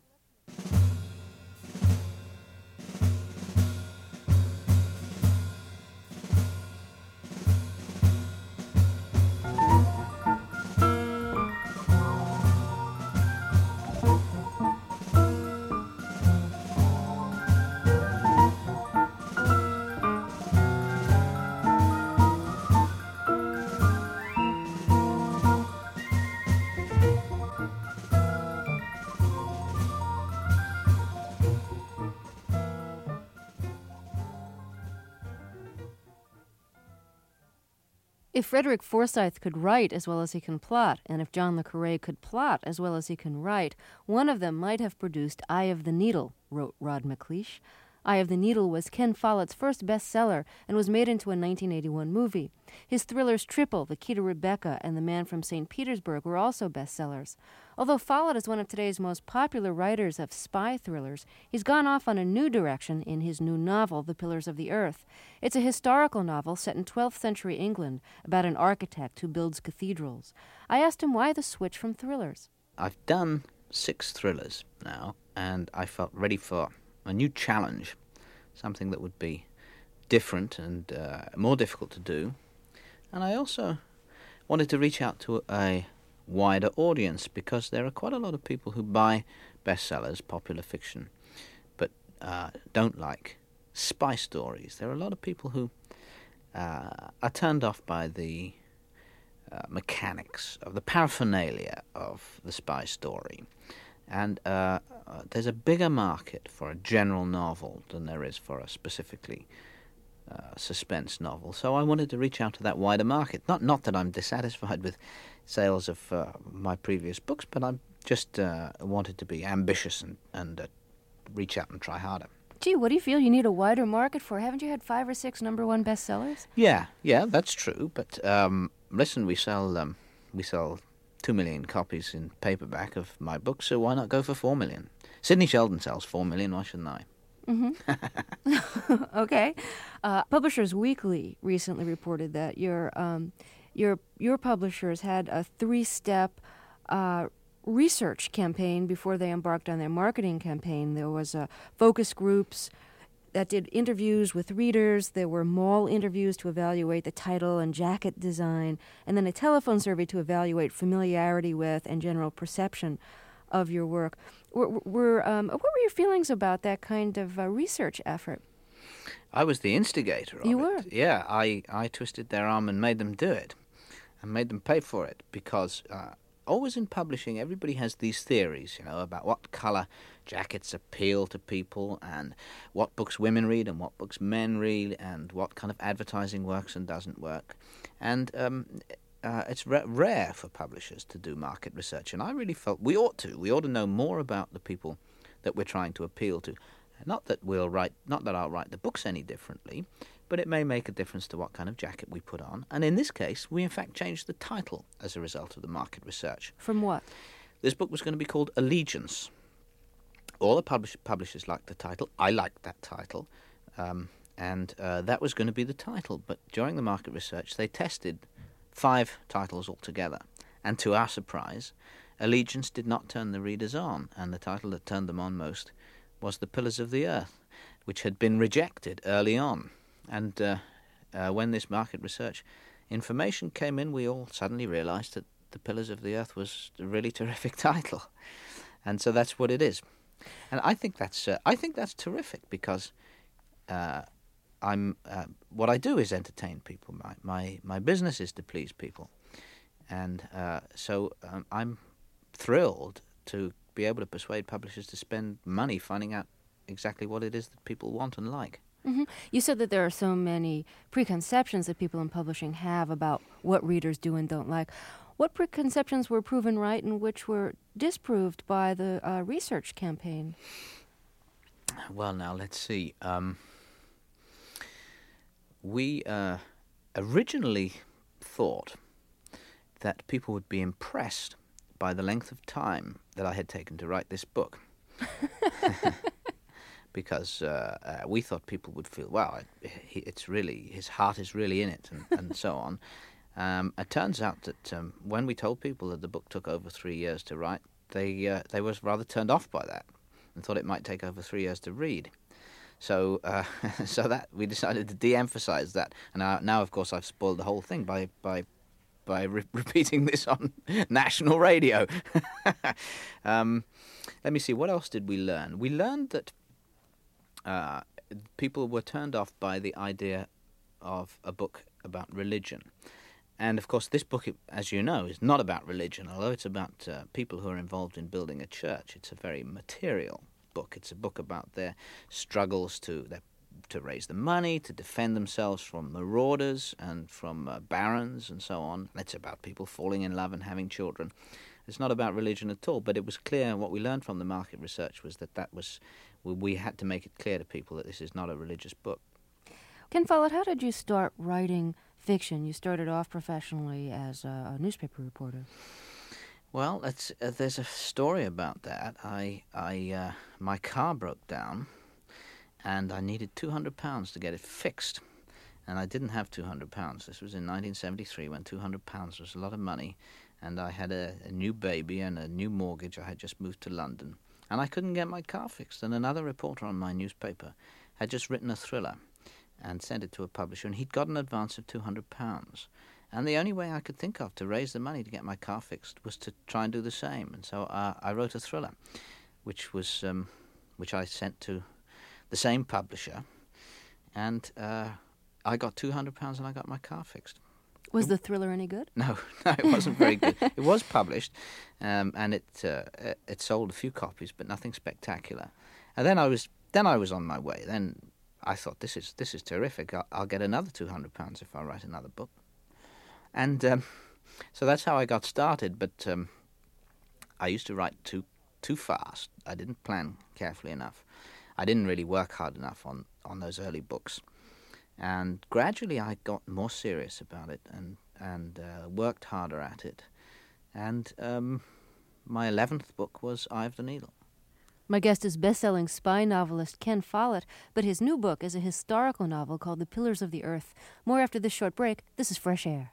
If Frederick Forsyth could write as well as he can plot, and if John le Carré could plot as well as he can write, one of them might have produced Eye of the Needle, wrote Rod McLeish. Eye of the Needle was Ken Follett's first bestseller and was made into a nineteen eighty-one movie. His thrillers Triple, The Key to Rebecca, and The Man from Saint Petersburg were also bestsellers. Although Follett is one of today's most popular writers of spy thrillers, he's gone off on a new direction in his new novel, The Pillars of the Earth. It's a historical novel set in twelfth century England about an architect who builds cathedrals. I asked him why the switch from thrillers. I've done six thrillers now, and I felt ready for a new challenge, something that would be different and uh, more difficult to do. And I also wanted to reach out to a wider audience, because there are quite a lot of people who buy bestsellers, popular fiction, but uh, don't like spy stories. There are a lot of people who uh, are turned off by the uh, mechanics of the paraphernalia of the spy story. And uh, uh, there's a bigger market for a general novel than there is for a specifically uh, suspense novel. So I wanted to reach out to that wider market. Not not that I'm dissatisfied with sales of uh, my previous books, but I just uh, wanted to be ambitious and, and uh, reach out and try harder. Gee, what do you feel you need a wider market for? Haven't you had five or six number one bestsellers? Yeah, yeah, that's true. But um, listen, we sell um, we sell two million copies in paperback of my book, so why not go for four million? Sidney Sheldon sells four million. Why shouldn't I? Mm-hmm. Okay. Uh, Publishers Weekly recently reported that your um, your your publishers had a three-step uh, research campaign before they embarked on their marketing campaign. There was uh, focus groups that did interviews with readers. There were mall interviews to evaluate the title and jacket design, and then a telephone survey to evaluate familiarity with and general perception of your work. Were, were um, what were your feelings about that kind of uh, research effort? I was the instigator of you it. You were? Yeah, I, I twisted their arm and made them do it, and made them pay for it, because uh, always in publishing, everybody has these theories, you know, about what colour jackets appeal to people, and what books women read and what books men read, and what kind of advertising works and doesn't work. And um, uh, it's ra- rare for publishers to do market research, and I really felt we ought to. We ought to know more about the people that we're trying to appeal to. Not that we'll write, not that I'll write the books any differently, but it may make a difference to what kind of jacket we put on. And in this case, we in fact changed the title as a result of the market research. From what? This book was going to be called Allegiance. All the publish- publishers liked the title. I liked that title. Um, and uh, that was going to be the title. But during the market research, they tested five titles altogether. And to our surprise, Allegiance did not turn the readers on. And the title that turned them on most was The Pillars of the Earth, which had been rejected early on. And uh, uh, when this market research information came in, we all suddenly realized that The Pillars of the Earth was a really terrific title. And so that's what it is. And I think that's uh, I think that's terrific because uh, I'm uh, what I do is entertain people. My my my business is to please people, and uh, so um, I'm thrilled to be able to persuade publishers to spend money finding out exactly what it is that people want and like. Mm-hmm. You said that there are so many preconceptions that people in publishing have about what readers do and don't like. What preconceptions were proven right and which were disproved by the uh, research campaign? Well, now, let's see. Um, we uh, originally thought that people would be impressed by the length of time that I had taken to write this book. Because uh, uh, we thought people would feel, wow, it, it's really, his heart is really in it, and, and so on. Um, it turns out that um, when we told people that the book took over three years to write, they uh, they were rather turned off by that and thought it might take over three years to read. So uh, so that we decided to de-emphasize that. And now, now, of course, I've spoiled the whole thing by by by re- repeating this on national radio. um, let me see, what else did we learn? We learned that uh, people were turned off by the idea of a book about religion. And, of course, this book, as you know, is not about religion, although it's about uh, people who are involved in building a church. It's a very material book. It's a book about their struggles to their, to raise the money, to defend themselves from marauders and from uh, barons and so on. It's about people falling in love and having children. It's not about religion at all, but it was clear, what we learned from the market research was that that was, we had to make it clear to people that this is not a religious book. Ken Follett, how did you start writing fiction? You started off professionally as a, a newspaper reporter. Well, it's, uh, there's a story about that. I, I, uh, my car broke down, and I needed two hundred pounds to get it fixed. And I didn't have two hundred pounds. This was in nineteen seventy-three, when two hundred pounds was a lot of money. And I had a, a new baby and a new mortgage. I had just moved to London. And I couldn't get my car fixed. And another reporter on my newspaper had just written a thriller and sent it to a publisher, and he'd got an advance of two hundred pounds. And the only way I could think of to raise the money to get my car fixed was to try and do the same. And so uh, I wrote a thriller, which was um, which I sent to the same publisher, and uh, I got two hundred pounds and I got my car fixed. Was the thriller any good? No, no, it wasn't very good. It was published, um, and it uh, it sold a few copies, but nothing spectacular. And then I was then I was on my way. Then I thought, this is this is terrific. I'll, I'll get another two hundred pounds if I write another book. And um, so that's how I got started. But um, I used to write too too fast. I didn't plan carefully enough. I didn't really work hard enough on, on those early books. And gradually I got more serious about it and, and uh, worked harder at it. And um, my eleventh book was Eye of the Needle. My guest is best-selling spy novelist Ken Follett, but his new book is a historical novel called The Pillars of the Earth. More after this short break. This is Fresh Air.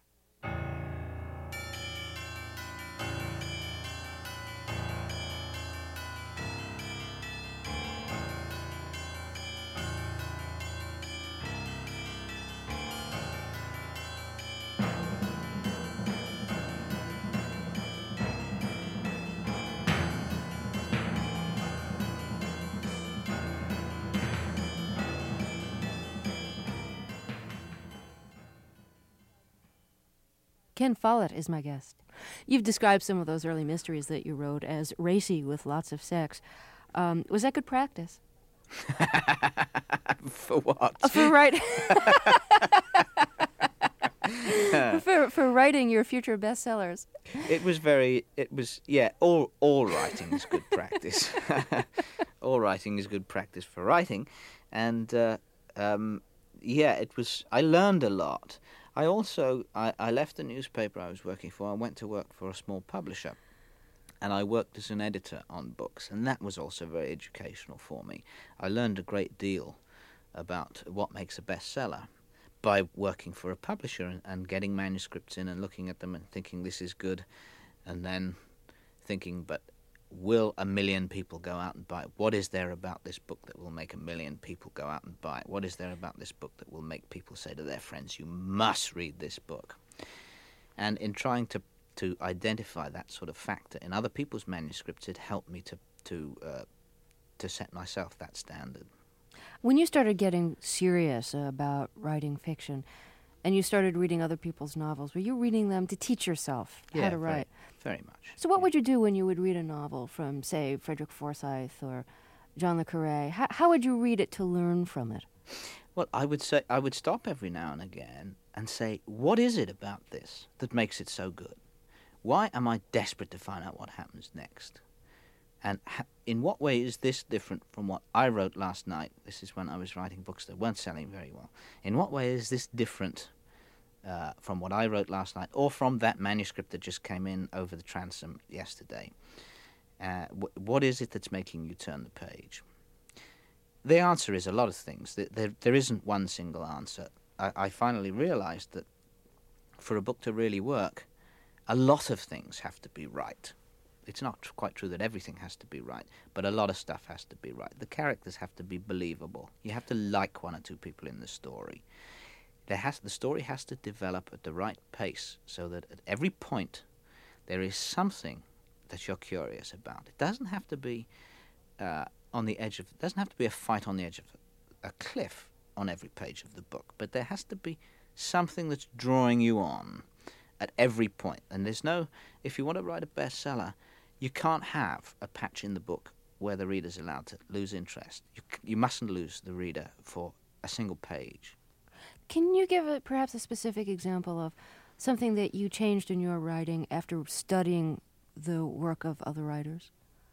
Ken Follett is my guest. You've described some of those early mysteries that you wrote as racy with lots of sex. Um, was that good practice? For what? Uh, for writing. for, for writing your future bestsellers. It was very. It was yeah. All all writing is good practice. All writing is good practice for writing, and uh, um, yeah, it was. I learned a lot. I also, I, I left the newspaper I was working for. I went to work for a small publisher, and I worked as an editor on books, and that was also very educational for me. I learned a great deal about what makes a bestseller by working for a publisher and, and getting manuscripts in and looking at them and thinking this is good, and then thinking, but will a million people go out and buy it? What is there about this book that will make a million people go out and buy it? What is there about this book that will make people say to their friends, you must read this book? And in trying to, to identify that sort of factor in other people's manuscripts, it helped me to, to, uh, to set myself that standard. When you started getting serious about writing fiction, and you started reading other people's novels, were you reading them to teach yourself yeah, how to write? Very, very much. So what yeah. would you do when you would read a novel from, say, Frederick Forsyth or John le Carré? How, how would you read it to learn from it? Well, I would say I would stop every now and again and say, what is it about this that makes it so good? Why am I desperate to find out what happens next? And ha- in what way is this different from what I wrote last night? This is when I was writing books that weren't selling very well. In what way is this different uh, from what I wrote last night, or from that manuscript that just came in over the transom yesterday? Uh, wh- what is it that's making you turn the page? The answer is a lot of things. There, there, there isn't one single answer. I, I finally realized that for a book to really work, a lot of things have to be right. It's not quite true that everything has to be right, but a lot of stuff has to be right. The characters have to be believable. You have to like one or two people in the story. There has the story has to develop at the right pace so that at every point there is something that you're curious about. It doesn't have to be uh, on the edge of. It doesn't have to be a fight on the edge of a, a cliff on every page of the book, but there has to be something that's drawing you on at every point. And there's no. If you want to write a bestseller, you can't have a patch in the book where the reader's allowed to lose interest. You, you mustn't lose the reader for a single page. Can you give a, perhaps a specific example of something that you changed in your writing after studying the work of other writers?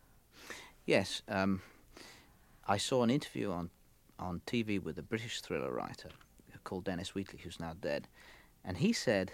Yes. Um, I saw an interview on, on T V with a British thriller writer called Dennis Wheatley, who's now dead, and he said,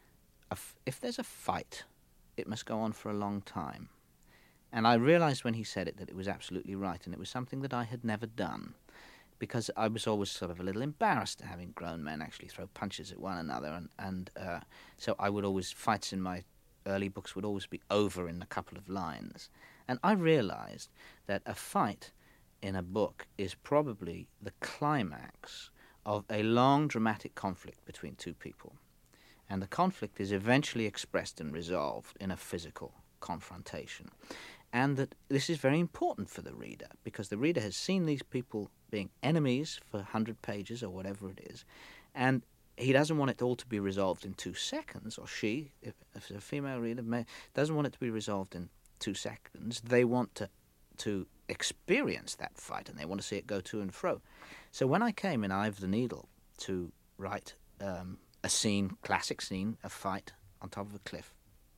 if there's a fight, it must go on for a long time. And I realized when he said it that it was absolutely right, and it was something that I had never done, because I was always sort of a little embarrassed having grown men actually throw punches at one another, and, and uh, so I would always, fights in my early books would always be over in a couple of lines. And I realized that a fight in a book is probably the climax of a long dramatic conflict between two people. And the conflict is eventually expressed and resolved in a physical confrontation. And that this is very important for the reader, because the reader has seen these people being enemies for one hundred pages or whatever it is, and he doesn't want it all to be resolved in two seconds, or she, if, if a female reader, may, doesn't want it to be resolved in two seconds. They want to, to experience that fight, and they want to see it go to and fro. So when I came in Eye of the Needle to write um, a scene, classic scene, a fight on top of a cliff,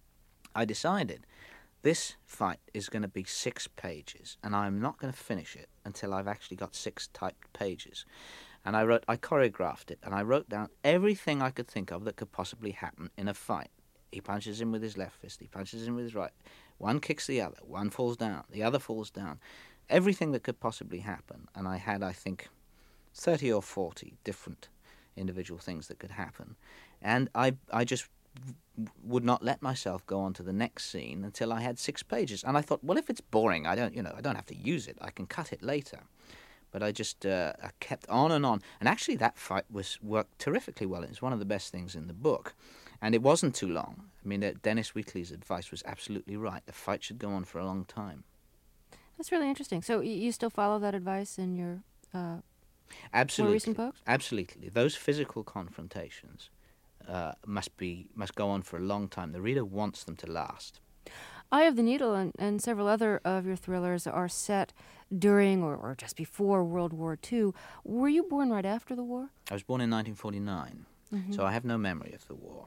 I decided this fight is going to be six pages, and I'm not going to finish it until I've actually got six typed pages. And I wrote, I choreographed it, and I wrote down everything I could think of that could possibly happen in a fight. He punches him with his left fist, he punches him with his right. One kicks the other, one falls down, the other falls down. Everything that could possibly happen, and I had, I think, thirty or forty different individual things that could happen. And I, I just would not let myself go on to the next scene until I had six pages. And I thought, well, if it's boring, I don't, you know, I don't have to use it. I can cut it later. But I just uh, I kept on and on. And actually that fight was worked terrifically well. It was one of the best things in the book. And it wasn't too long. I mean, uh, Dennis Wheatley's advice was absolutely right. The fight should go on for a long time. That's really interesting. So you still follow that advice in your uh, absolutely. more recent books? Absolutely. Those physical confrontations uh, must be must go on for a long time. The reader wants them to last. Eye of the Needle and, and several other of your thrillers are set during or, or just before World War Two. Were you born right after the war? I was born in nineteen forty-nine, mm-hmm. so I have no memory of the war.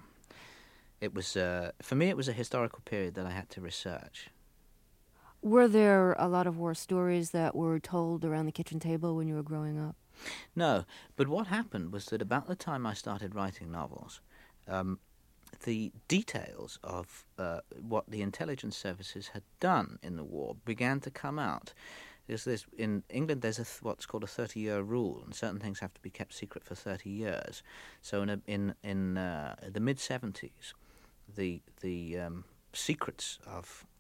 It was, uh, for me, it was a historical period that I had to research. Were there a lot of war stories that were told around the kitchen table when you were growing up? No, but what happened was that about the time I started writing novels, um, the details of uh, what the intelligence services had done in the war began to come out. There's this, in England, there's a th- what's called a thirty-year rule, and certain things have to be kept secret for thirty years. So in a, in in uh, the mid seventies, the the um, secrets of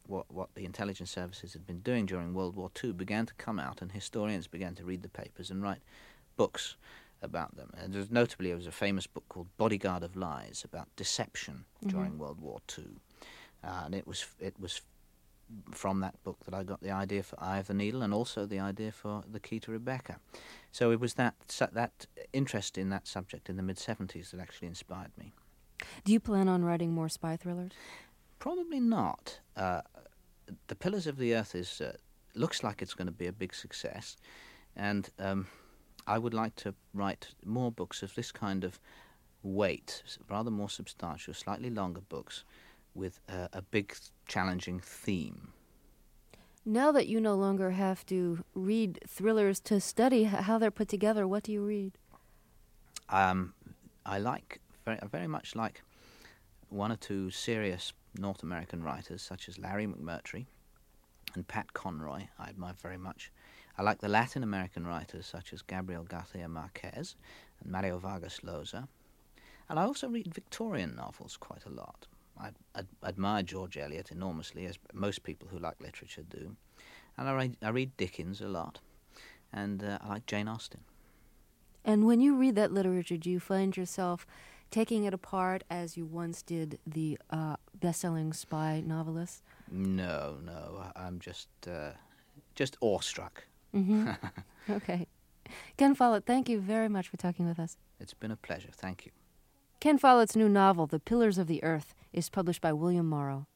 what, what the intelligence services had been doing during World War Two began to come out, and historians began to read the papers and write books about them. And there's, notably, there was a famous book called Bodyguard of Lies about deception mm-hmm. during World War Two. Uh, and it was it was from that book that I got the idea for Eye of the Needle, and also the idea for The Key to Rebecca. So it was that that interest in that subject in the mid-seventies that actually inspired me. Do you plan on writing more spy thrillers? Probably not. Uh, the Pillars of the Earth is uh, looks like it's going to be a big success, and um, I would like to write more books of this kind of weight, rather more substantial, slightly longer books with uh, a big, challenging theme. Now that you no longer have to read thrillers to study how they're put together, what do you read? Um, I like, very, I very much like one or two serious North American writers, such as Larry McMurtry and Pat Conroy, I admire very much. I like the Latin American writers, such as Gabriel Garcia Marquez and Mario Vargas Llosa. And I also read Victorian novels quite a lot. I ad- admire George Eliot enormously, as most people who like literature do. And I read, I read Dickens a lot. And uh, I like Jane Austen. And when you read that literature, do you find yourself taking it apart as you once did the uh, best-selling spy novelists? No, no. I'm just, uh, just awestruck. Mm-hmm. Okay. Ken Follett, thank you very much for talking with us. It's been a pleasure. Thank you. Ken Follett's new novel, The Pillars of the Earth, is published by William Morrow.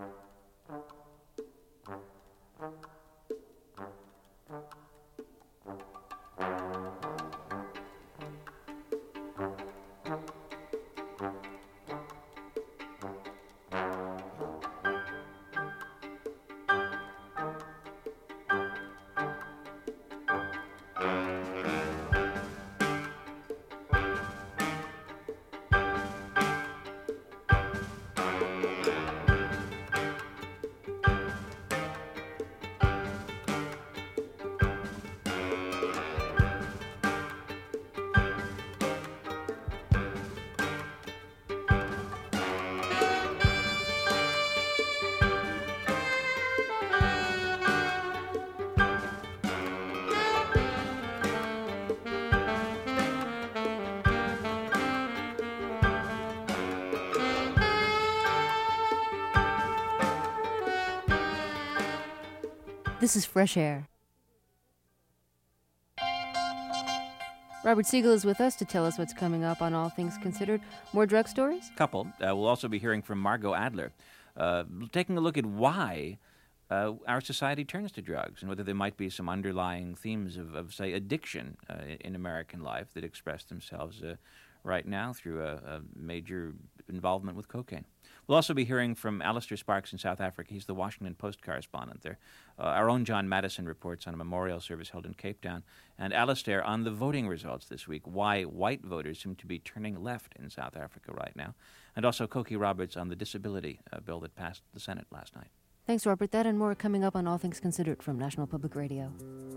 This is Fresh Air. Robert Siegel is with us to tell us what's coming up on All Things Considered. More drug stories? Couple. Uh, we'll also be hearing from Margot Adler, uh, taking a look at why uh, our society turns to drugs and whether there might be some underlying themes of, of say, addiction uh, in American life that express themselves uh, right now through a, a major involvement with cocaine. We'll also be hearing from Alistair Sparks in South Africa. He's the Washington Post correspondent there. Uh, our own John Madison reports on a memorial service held in Cape Town. And Alistair on the voting results this week, why white voters seem to be turning left in South Africa right now. And also Cokie Roberts on the disability uh, bill that passed the Senate last night. Thanks, Robert. That and more coming up on All Things Considered from National Public Radio.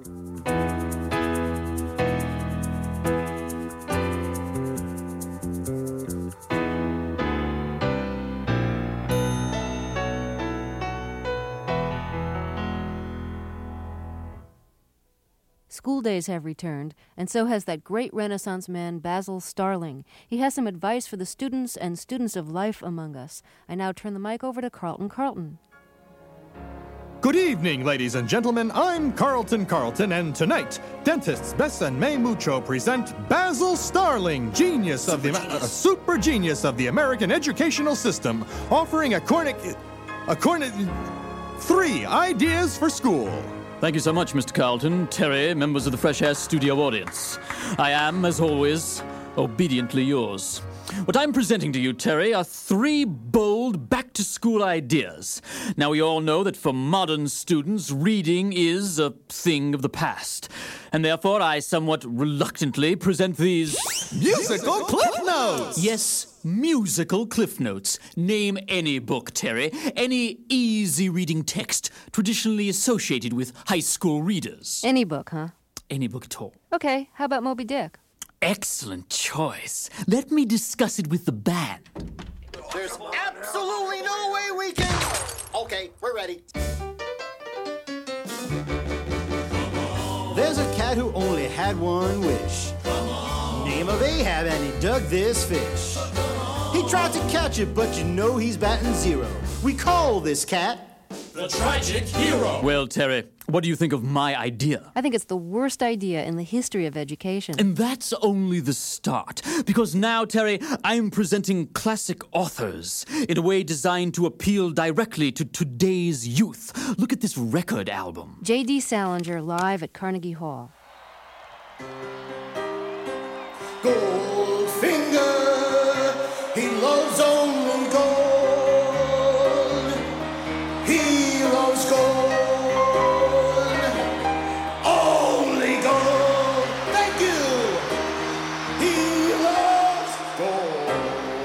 School days have returned, and so has that great Renaissance man, Basil Starling. He has some advice for the students and students of life among us. I now turn the mic over to Carlton Carlton. Good evening, ladies and gentlemen. I'm Carlton Carlton, and tonight, dentists Bess and May Mucho present Basil Starling, genius of the uh, super genius of the American educational system, offering a cornic, a cornic, three ideas for school. Thank you so much, Mister Carlton, Terry, members of the Fresh Air studio audience. I am, as always, obediently yours. What I'm presenting to you, Terry, are three bold back-to-school ideas. Now, we all know that for modern students, reading is a thing of the past. And therefore, I somewhat reluctantly present these... Musical Cliff Notes! Yes, musical Cliff Notes. Name any book, Terry. Any easy-reading text traditionally associated with high school readers. Any book, huh? Any book at all. Okay, how about Moby Dick? Excellent choice. Let me discuss it with the band. There's absolutely no way we can... Okay, we're ready. There's a cat who only had one wish. Name of Ahab, and he dug this fish. He tried to catch it, but you know he's batting zero. We call this cat the Tragic Hero. Well, Terry, what do you think of my idea? I think it's the worst idea in the history of education. And that's only the start. Because now, Terry, I'm presenting classic authors in a way designed to appeal directly to today's youth. Look at this record album. J D Salinger live at Carnegie Hall. Goldfinger, he loves only gold. He loves gold. Only gold. Thank you. He loves gold.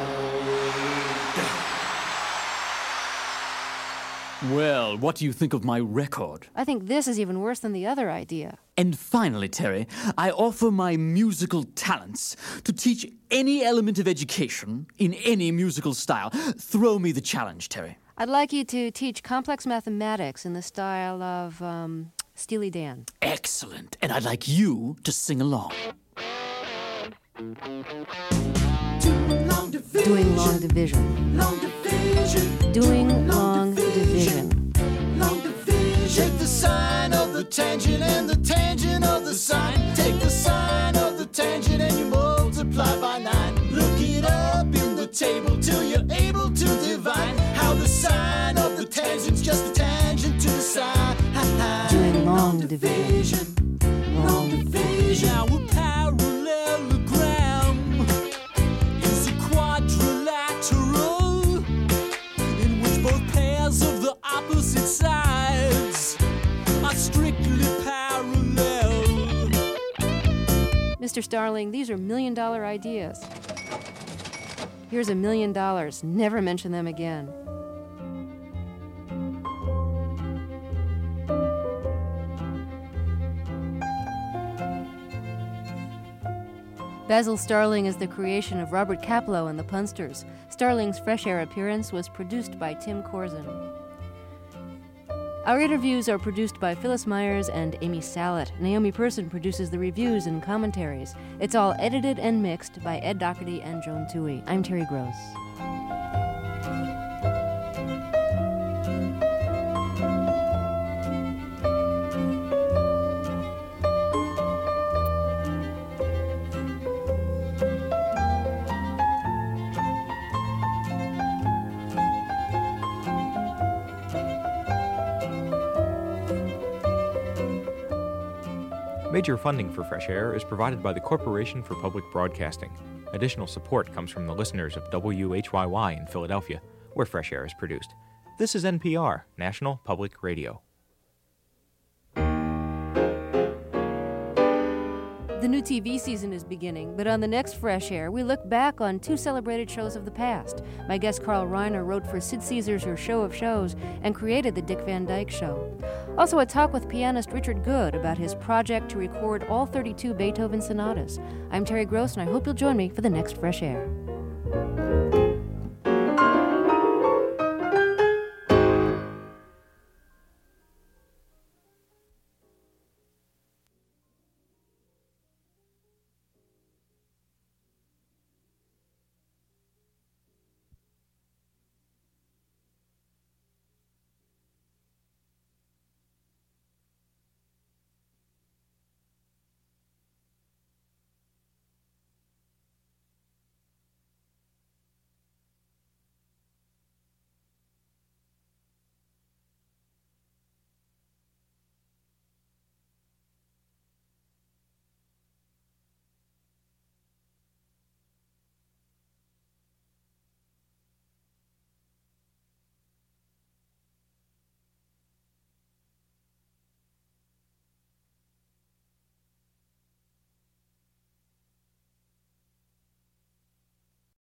Well, what do you think of my record? I think this is even worse than the other idea. And finally, Terry, I offer my musical talents to teach any element of education in any musical style. Throw me the challenge, Terry. I'd like you to teach complex mathematics in the style of um, Steely Dan. Excellent. And I'd like you to sing along. Doing long division. Doing long division. Long division. Doing long division. Long division. Take the sine of the tangent and the tangent of the sine. Take the sine of the tangent and you multiply by nine. Look it up in the table till you're able to divine how the sine of the tangent's just a tangent to the sine. Doing long division. Long division. Now a parallelogram is a quadrilateral in which both pairs of the opposite sides are strictly parallel. Mister Starling, these are million-dollar ideas. Here's a million dollars. Never mention them again. Basil Starling is the creation of Robert Kaplow and the Punsters. Starling's Fresh Air appearance was produced by Tim Corzin. Our interviews are produced by Phyllis Myers and Amy Sallet. Naomi Person produces the reviews and commentaries. It's all edited and mixed by Ed Doherty and Joan Toohey. I'm Terry Gross. Major funding for Fresh Air is provided by the Corporation for Public Broadcasting. Additional support comes from the listeners of W H Y Y in Philadelphia, where Fresh Air is produced. This is N P R, National Public Radio. The new T V season is beginning, but on the next Fresh Air, we look back on two celebrated shows of the past. My guest Carl Reiner wrote for Sid Caesar's Her Show of Shows and created The Dick Van Dyke Show. Also, a talk with pianist Richard Good about his project to record all thirty-two Beethoven sonatas. I'm Terry Gross, and I hope you'll join me for the next Fresh Air.